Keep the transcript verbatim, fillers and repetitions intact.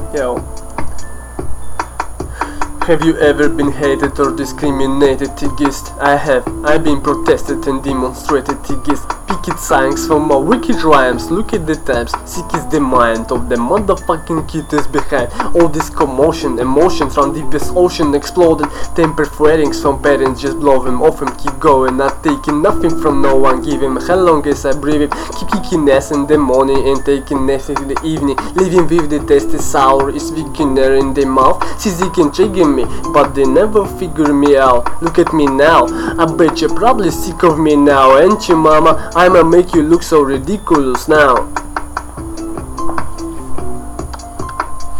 Yo. Have you ever been hated or discriminated, Tigist? I have. I've been protested and demonstrated, Tigist. Picket signs for my wicked rhymes. Look at the times. Sick is the mind of the motherfucking kids behind all this commotion. Emotions from deepest ocean exploding. Temper flarings from parents, just blow them off and keep going. Not taking nothing from no one, give him how long as I breathe it. Keep kicking ass in the morning and taking naps in the evening. Living with the taste is sour, is weakener in the mouth. See, they can trigger me, but they never figure me out. Look at me now, I bet you're probably sick of me now, ain't you, mama? I'ma make you look so ridiculous now.